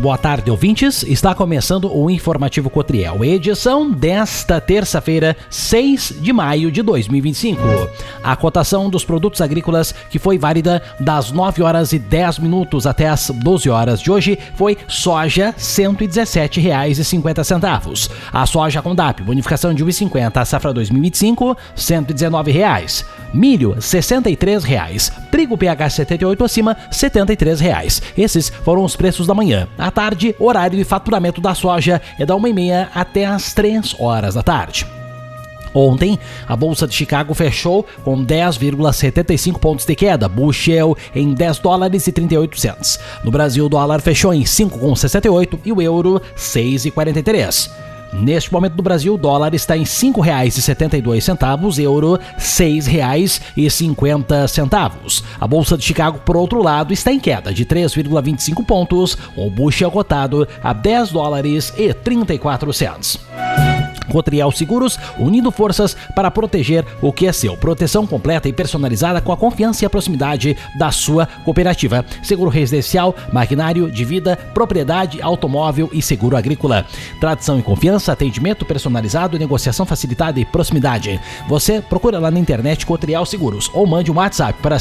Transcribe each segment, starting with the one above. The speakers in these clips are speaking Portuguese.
boa tarde, ouvintes. Está começando o Informativo Cotriel, edição desta terça-feira, 6 de maio de 2025. A cotação dos produtos agrícolas, que foi válida das 9 horas e 10 minutos até as 12 horas de hoje, foi soja R$ 117,50. A soja com DAP, bonificação de R$ 1,50, a safra 2025, R$ 119. Milho, R$ 63. Trigo PH 78 acima, R$ 73. Esses foram os preços da manhã. À tarde, horário de faturamento da soja é da 1h30 até as 3 horas da tarde. Ontem, a Bolsa de Chicago fechou com 10,75 pontos de queda, Bushel em $10,38. No Brasil, o dólar fechou em 5,68 e o euro 6,43. Neste momento no Brasil, o dólar está em R$ 5,72, euro R$ 6,50. A Bolsa de Chicago, por outro lado, está em queda de 3,25 pontos, o Bushel cotado a $10,34. Cotriel Seguros, unindo forças para proteger o que é seu. Proteção completa e personalizada com a confiança e a proximidade da sua cooperativa. Seguro residencial, maquinário de vida, propriedade, automóvel e seguro agrícola. Tradição e confiança, atendimento personalizado, negociação facilitada e proximidade. Você procura lá na internet Cotriel Seguros ou mande um WhatsApp para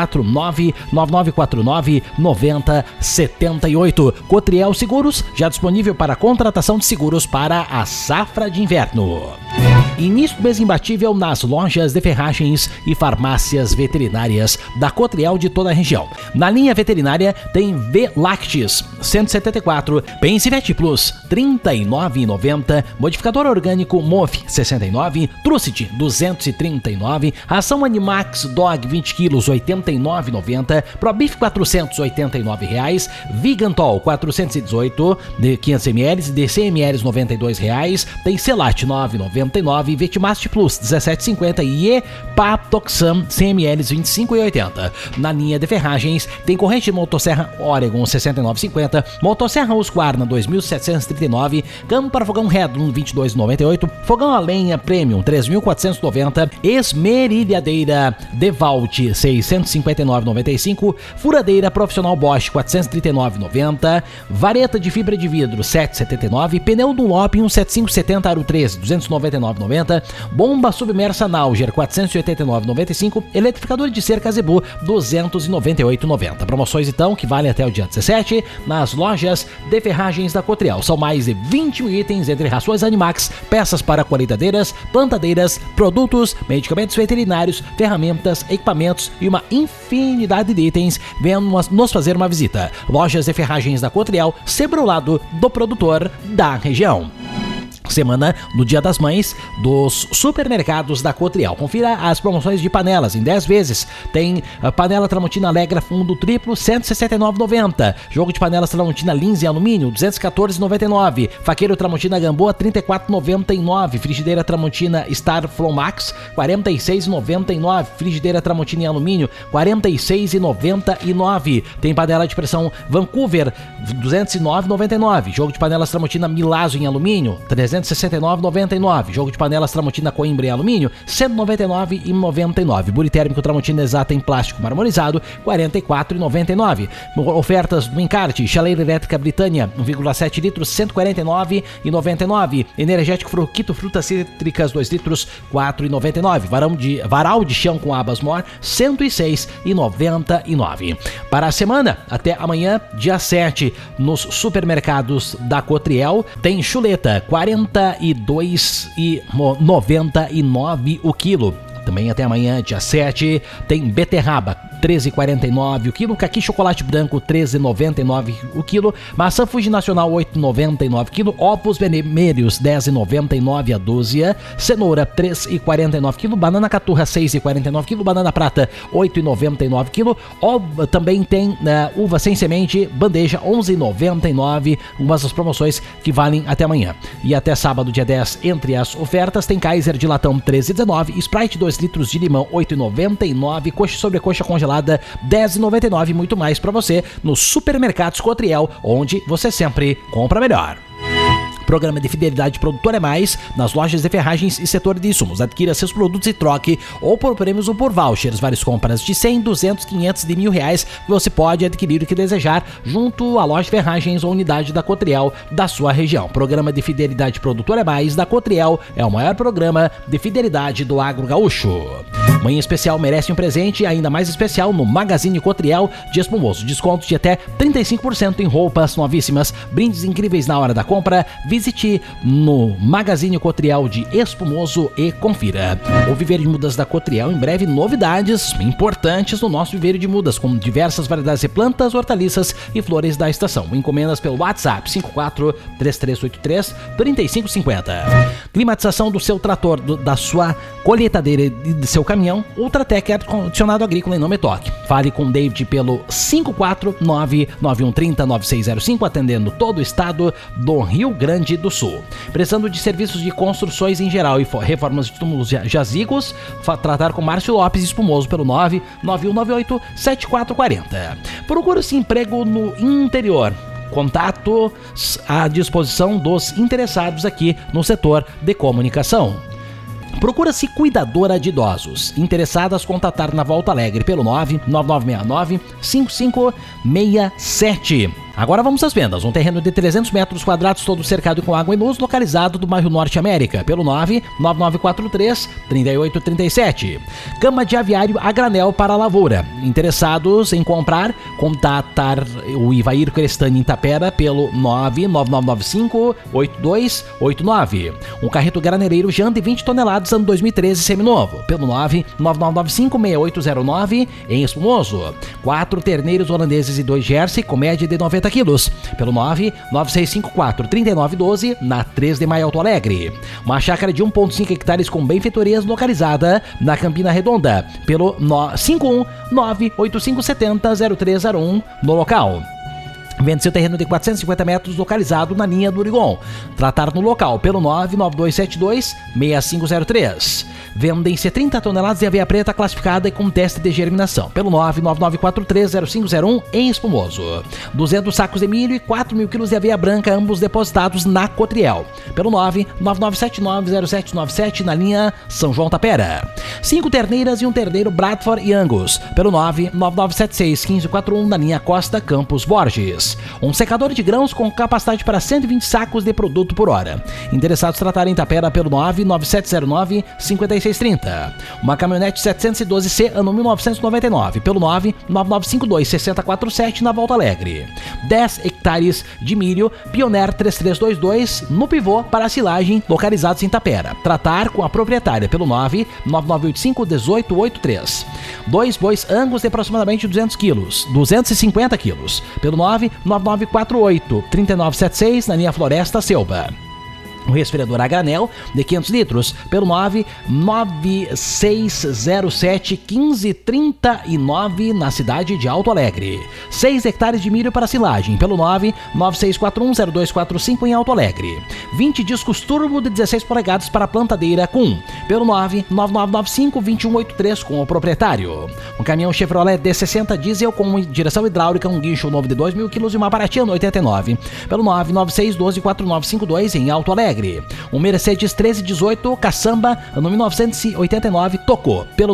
549-9949-9078. Cotriel Seguros, já disponível para contratação de seguros para a safra de inverno. Início do mês imbatível nas lojas de ferragens e farmácias veterinárias da Cotriel de toda a região. Na linha veterinária tem V-Lactis 174, Pensivete Plus 39,90, modificador orgânico MOF 69, Trucid 239, ração Animax Dog 20 kg 89,90, Probif 489 reais, Vigantol 418 de 500 ml e de 100 ml 92 reais, tem Celat 9,99, Vetimast Plus 17,50 e Epatoxam 100 ml 25,80. Na linha de ferragens tem corrente de motosserra Oregon 69,50, motosserra Husqvarna 2.739, cano para fogão Redlum 22,98, fogão a lenha Premium 3.490, esmerilhadeira Devalt 659,95, furadeira profissional Bosch 439,90, vareta de fibra de vidro 7,79, pneu Dunlop 17570 Aro 13 299,90, bomba submersa Nauger 489,95, eletrificador de cerca Zebu 298,90. Promoções então que valem até o dia 17 nas lojas de ferragens da Cotriel. São mais de 20 mil itens entre rações Animax, peças para colheitadeiras, plantadeiras, produtos, medicamentos veterinários, ferramentas, equipamentos e uma infinidade de itens. Venham nos fazer uma visita. Lojas de ferragens da Cotriel, sempre ao lado do produtor da região. Semana do Dia das Mães dos supermercados da Cotriel. Confira as promoções de panelas em 10 vezes. Tem a panela Tramontina Alegra fundo triplo R$ 169,90. Jogo de panelas Tramontina Lins em alumínio R$ 214,99. Faqueiro Tramontina Gamboa R$ 34,99. Frigideira Tramontina Star Flomax R$ 46,99. Frigideira Tramontina em alumínio R$ 46,99. Tem panela de pressão Vancouver R$ 209,99. Jogo de panelas Tramontina Milazzo em alumínio R$ 369,99. Jogo de panelas Tramontina Coimbra em alumínio, R$ 199,99. Bule térmico Tramontina Exata em plástico marmorizado, R$ 44,99. Ofertas do Encarte, chaleira elétrica Britânia, 1,7 litros, R$ 149,99. Energético Fruquito Frutas Cítricas, 2 litros, R$ 4,99. Varal de chão com abas Mor, R$ 106,99. Para a semana, até amanhã, dia 7, nos supermercados da Cotriel, tem chuleta, R$ 42,99 o quilo. Também até amanhã, dia 7, tem beterraba, R$ 13,49 o quilo, caqui chocolate branco, R$ 13,99 o quilo, maçã Fuji Nacional, R$ 8,99 o quilo, ovos vermelhos, R$ 10,99 a dúzia, cenoura, R$ 3,49 o quilo, banana caturra, R$ 6,49 o quilo, banana prata, R$ 8,99 o quilo, também tem uva sem semente, bandeja, R$ 11,99, umas das promoções que valem até amanhã. E até sábado, dia 10, entre as ofertas, tem Kaiser de latão, R$ 13,19, Sprite 2 litros de limão, R$ 8,99, coxa sobre coxa congelada, R$ 10,99, muito mais para você nos supermercados Cotriel, onde você sempre compra melhor. Programa de Fidelidade Produtor é Mais nas lojas de ferragens e setor de insumos. Adquira seus produtos e troque ou por prêmios ou por vouchers. Várias compras de 100, 200, 500 e de R$1.000 você pode adquirir o que desejar junto à loja de ferragens ou unidade da Cotriel da sua região. Programa de Fidelidade Produtor é Mais da Cotriel é o maior programa de fidelidade do agro gaúcho. Manhã especial merece um presente ainda mais especial no Magazine Cotriel de Espumoso. Descontos de até 35% em roupas novíssimas, brindes incríveis na hora da compra. Visite no Magazine Cotriel de Espumoso e confira. O Viveiro de Mudas da Cotriel, em breve novidades importantes no nosso Viveiro de Mudas, com diversas variedades de plantas, hortaliças e flores da estação. Encomendas pelo WhatsApp 54-3383-3550. Climatização do seu trator, da sua colheitadeira e de seu caminhão, Ultratec ar-condicionado agrícola em Nome Toque. Fale com o David pelo 549-9130-9605, atendendo todo o estado do Rio Grande do Sul. Precisando de serviços de construções em geral e reformas de túmulos jazigos, tratar com Márcio Lopes Espumoso pelo 99198-7440. Procura-se emprego no interior. Contatos à disposição dos interessados aqui no setor de comunicação. Procura-se cuidadora de idosos. Interessadas, contatar na Volta Alegre pelo 99969-5567. Agora vamos às vendas. Um terreno de 300 metros quadrados, todo cercado com água e luz, localizado do bairro Norte América, pelo 99943-3837. Cama de aviário a granel para a lavoura. Interessados em comprar, contatar o Ivair Crestani em Tapera pelo 99995-8289. Um carreto graneleiro Jean de 20 toneladas, ano 2013, seminovo, pelo 99995-6809 em Espumoso. 4 terneiros holandeses e 2 Jersey, com média de 90 quilos, pelo 99654-3912 na 3 de Maio, Alto Alegre. Uma chácara de 1,5 hectares com benfeitorias localizada na Campina Redonda, pelo 51985700301 no local. Vende seu terreno de 450 metros localizado na linha do Urigon. Tratar no local pelo 99272-6503. Vendem-se 30 toneladas de aveia preta classificada e com teste de germinação pelo 99943-0501 em Espumoso. 200 sacos de milho e 4.000 quilos de aveia branca, ambos depositados na Cotriel pelo 99979-0797 na linha São João Tapera. 5 terneiras e um terneiro Bradford e Angus pelo 99976-1541 na linha Costa Campos Borges. Um secador de grãos com capacidade para 120 sacos de produto por hora. Interessados tratarem em Tapera pelo 99709-5630. Uma caminhonete 712C ano 1999 pelo 99952-6047 na Volta Alegre. 10 hectares de milho Pioneer 3322 no pivô para silagem localizados em Tapera. Tratar com a proprietária pelo 99985-1883. 2 bois Angus de aproximadamente 250 quilos pelo 99948-3976 na linha Floresta Selva. Um resfriador a granel de 500 litros pelo 99607-1539 na cidade de Alto Alegre. 6 hectares de milho para silagem pelo 99641-0245 em Alto Alegre. 20 discos turbo de 16 polegadas para plantadeira com pelo 99995-2183 com o proprietário. Um caminhão Chevrolet D60 diesel com direção hidráulica, um guincho novo de 2.000 quilos e uma baratinha no 89 pelo 996124952 em Alto Alegre. Um Mercedes 1318 Caçamba, ano 1989, tocou pelo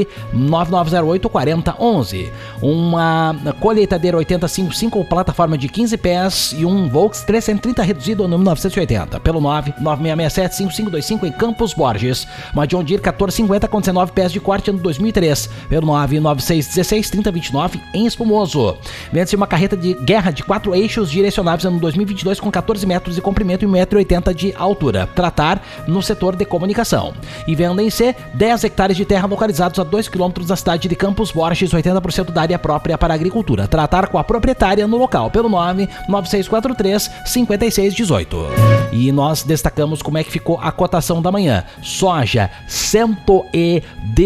99908-4011. Uma colheitadeira 8055 com plataforma de 15 pés e um Volks 330 reduzido, ano 1980, pelo 99667-5525 em Campos Borges. Uma John Deere 1450 com 19 pés de corte, ano 2003, pelo 99616-3029 em Espumoso. Vende-se uma carreta de guerra de 4 eixos direcionáveis, ano 2022, com 14 metros de comprimento e 1,80 m de altura. Tratar no setor de comunicação. E vendem-se 10 hectares de terra localizados a 2 km da cidade de Campos Borges, 80% da área própria para agricultura. Tratar com a proprietária no local pelo 99643-5618. E nós destacamos como é que ficou a cotação da manhã. Soja, R$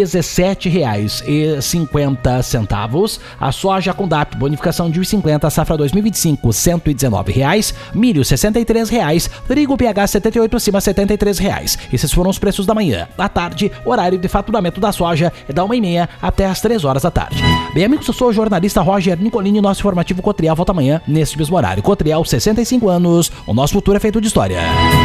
117,50. A soja com DAP, bonificação de 1,50, safra 2025, R$ 119,00. Milho, R$ 63,00. Trigo PH 78 acima, R$ 73,00. Esses foram os preços da manhã. À tarde, horário de faturamento da soja é da 1h30 até as 3 horas da tarde. Bem, amigos, eu sou o jornalista Roger Nicolini. Nosso informativo Cotriel volta amanhã neste mesmo horário. Cotriel, 65 anos. O nosso futuro é feito de história. Brasília.